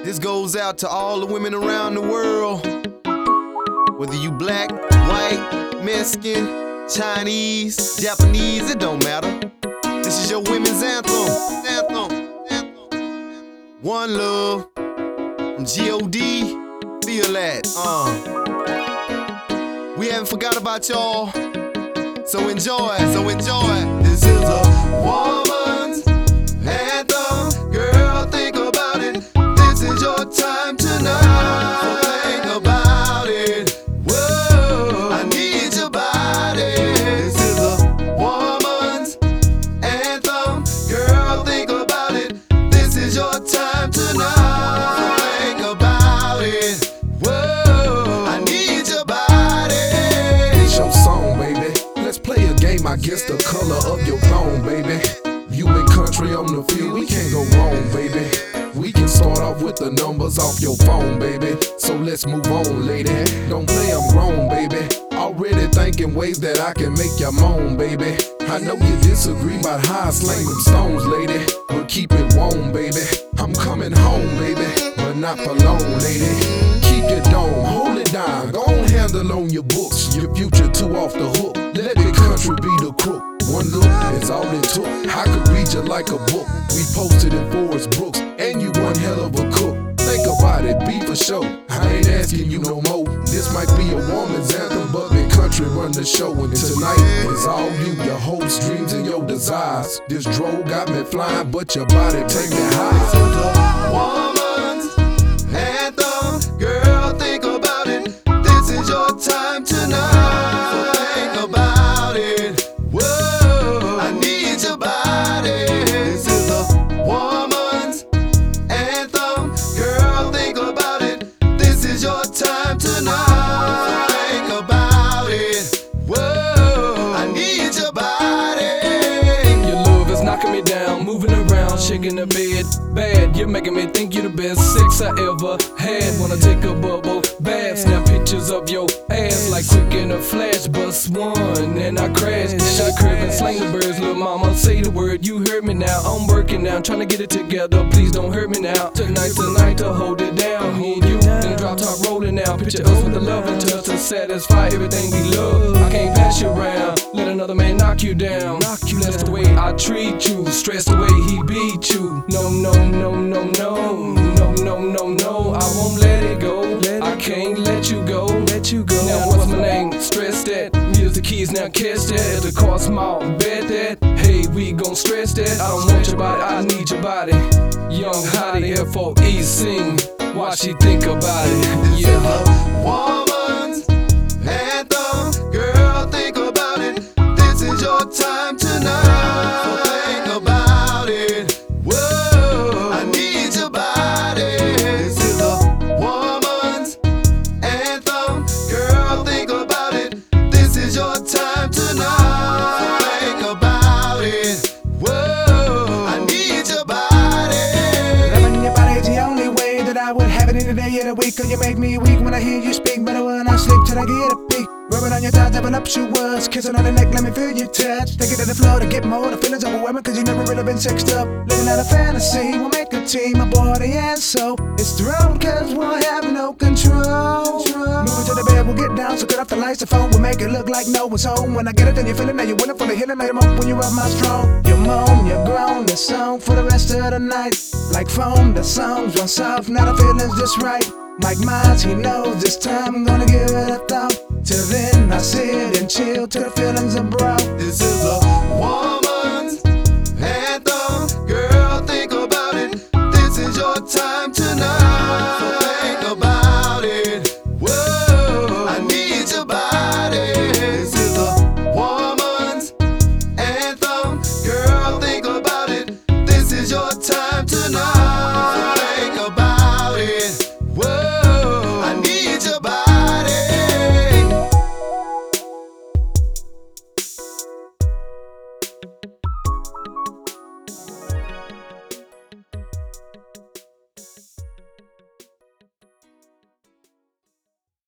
This goes out to all the women around the world. Whether you black, white, Mexican, Chinese, Japanese, it don't matter. This is your women's anthem. One love from G.O.D. Feel that. We haven't forgot about y'all. So enjoy. This is a woman's anthem. Girl, think about it. This is your time tonight. So think about it. Whoa, I need your body. This is a woman's anthem. Girl, think about it. This is your time tonight. So think about it. Whoa, I need your body. It's your song, baby. Let's play a game against the color of your thong, baby. You and country on the field, we can't go wrong, baby. We can start off with the numbers off your phone, baby. So let's move on, lady. Don't play, I'm grown, baby. Already thinking ways that I can make you moan, baby. I know you disagree about how I slang them stones, lady, but keep it warm, baby. I'm coming home, baby, but not for long, lady. Keep your dome, hold it down. Go on, handle on your books. Your future too off the hook. Let the country be the crook. One look is all it took. I could read you like a book. We posted in Forest Brooks, and you one hell of a cook. Think about it, be for sure. I ain't asking you no more. This might be a woman's anthem, but the country run the show. And tonight is all you, your hopes, dreams, and your desires. This drove got me flying, but your body take me high. Woman's anthem. Girl, think about it. This is your time tonight. So think about it. Whoa, I need your body. This is a woman's anthem. Girl, think about it. This is your time tonight. So think about it. Whoa, I need your body. Your love is knocking me down, moving around, shaking the bed. Bad, you're making me think you're the best sex I ever had. Wanna take a bubble bath, snap pictures of your ass like quick in a flash. Bust one and I crash. Shot crib and slang the birds, little mama. Say the word, you heard me now. I'm working now, trying to get it together. Please don't hurt me now. Tonight's the night to hold it down. Me and you in the drop top rolling now. Picture us with the love and touch to satisfy everything we love. I can't pass you around, let another man knock you down. That's the way I treat you, stress the way he beat you. No, I won't let it go. I can't let you go. Now what's my name? Stress that. Here's the keys, now catch that. At the car small, bet that. Hey, we gon' stretch that. I don't want your body, I need your body. Young hottie, F.O.E. sing while she think about it. Yeah. Woman's anthem. Girl, think about it. This is your time tonight. So think about it. Whoa, I need your body. This is a woman's anthem. Girl, think about it. This is your time tonight. So think about it. Whoa, I need your body. Loving your body's the only way that I would have it any day of the week. Cause you make me weak when I hear you speak, better when I sleep till I get a peek. Rubbing on your thighs, having up she was. Kissing on the neck, let me feel your touch. Take it to the floor to get more. The feelings overwhelming cause you never really been sexed up. Living out a fantasy, we'll make a team, a body and soul. It's thrown cause we'll have no control. Moving to the bed, we'll get down. So cut off the lights, the phone, we'll make it look like no one's home. When I get it, then you feel it, now you're willing for the healing. Now you're up when you rub my strong. You moan, you're grown, the song for the rest of the night. Like foam, the songs run soft, now the feeling's just right. Mike Myers, he knows this time I'm gonna give it a thought. Till then I sit and chill till the feelings are brought. This is a woman.